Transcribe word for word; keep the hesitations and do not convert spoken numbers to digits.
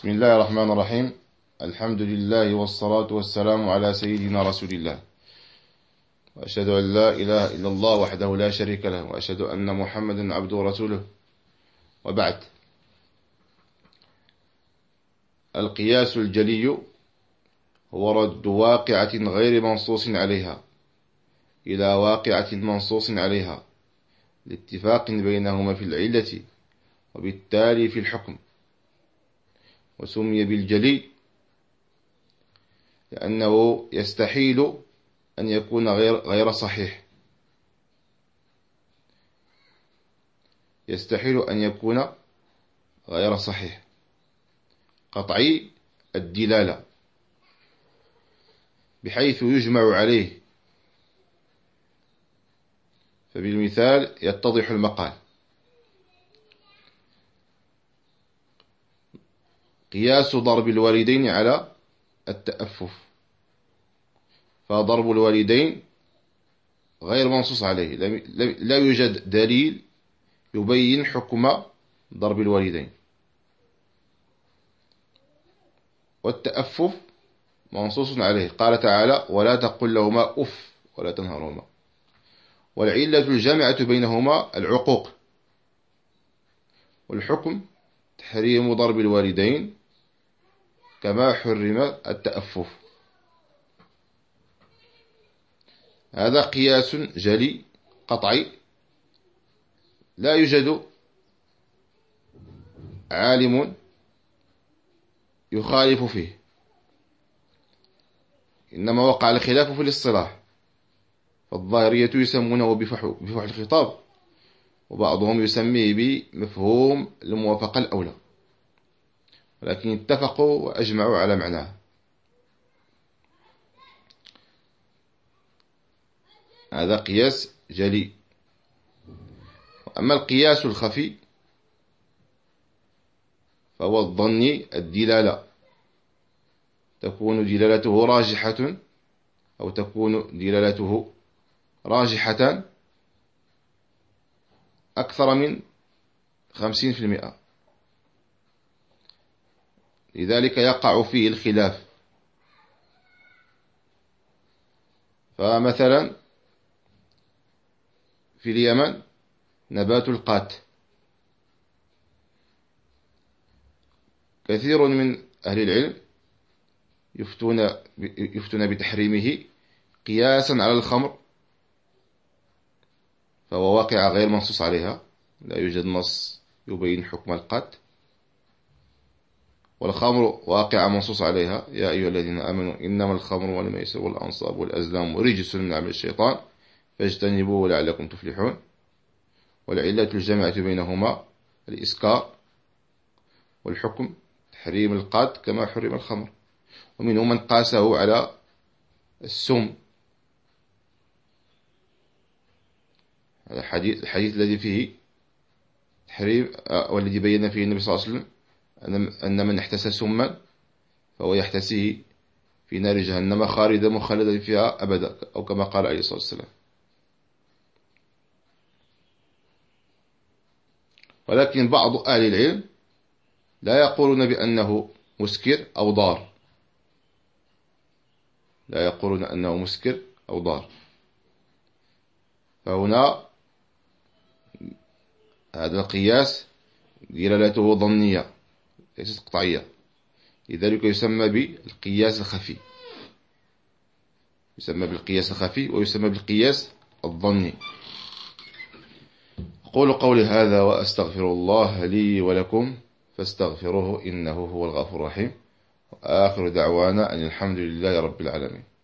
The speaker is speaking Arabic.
بسم الله الرحمن الرحيم. الحمد لله والصلاة والسلام على سيدنا رسول الله، وأشهد أن لا إله إلا الله وحده لا شريك له، وأشهد أن محمدا عبده ورسوله، وبعد. القياس الجلي هو رد واقعة غير منصوص عليها إلى واقعة منصوص عليها لاتفاق بينهما في العلة وبالتالي في الحكم، وسمي بالجلي لأنه يستحيل أن يكون غير غير صحيح يستحيل أن يكون غير صحيح قطعي الدلالة، بحيث يجمع عليه. فبالمثال يتضح المقال: قياس ضرب الوالدين على التأفف، فضرب الوالدين غير منصوص عليه، لا يوجد دليل يبين حكم ضرب الوالدين. والتأفف منصوص عليه، قال تعالى: ولا تقل لهما أف ولا تنهرهما. والعلة الجامعة بينهما العقوق، والحكم تحريم ضرب الوالدين كما حرم التأفف. هذا قياس جلي قطعي، لا يوجد عالم يخالف فيه، إنما وقع الخلاف في الاصطلاح. فالظاهرية يسمونه بفحو بفحو الخطاب، وبعضهم يسميه بمفهوم الموافقة الأولى، ولكن اتفقوا وأجمعوا على معناه. هذا قياس جلي. أما القياس الخفي فهو الظني الدلالة، تكون دلالته راجحة أو تكون دلالته راجحة أكثر من خمسين في المئة، لذلك يقع فيه الخلاف. فمثلا في اليمن نبات القات، كثير من أهل العلم يفتون يفتون بتحريمه قياسا على الخمر، فهو واقع غير منصوص عليها، لا يوجد نص يبين حكم القات. والخمر واقع منصوص عليها: يا أيها الذين آمنوا إنما الخمر والميسر والأنصاب والأزلام رجس من عمل الشيطان فاجتنبوه لعلكم تفلحون. والعلة الجامعة بينهما الإسكار، والحكم تحريم القات كما حرم الخمر. ومنهم من قاسه على السم، هذا الحديث الحديث الذي فيه تحريم، والذي بين فيه النبي صلى الله عليه وسلم أن من احتسى سما فهو يحتسيه في نار جهنم خالدا مخلدا فيها أبدا، أو كما قال عليه الصلاة والسلام. ولكن بعض أهل العلم لا يقولون بأنه مسكر أو ضار، لا يقولون أنه مسكر أو ضار. فهنا هذا القياس دلالته ظنية ليست قطعية، لذلك يسمى بالقياس الخفي، يسمى بالقياس الخفي ويسمى بالقياس الظني. أقول قولي هذا وأستغفر الله لي ولكم فاستغفروه إنه هو الغفور الرحيم، وآخر دعوانا أن الحمد لله رب العالمين.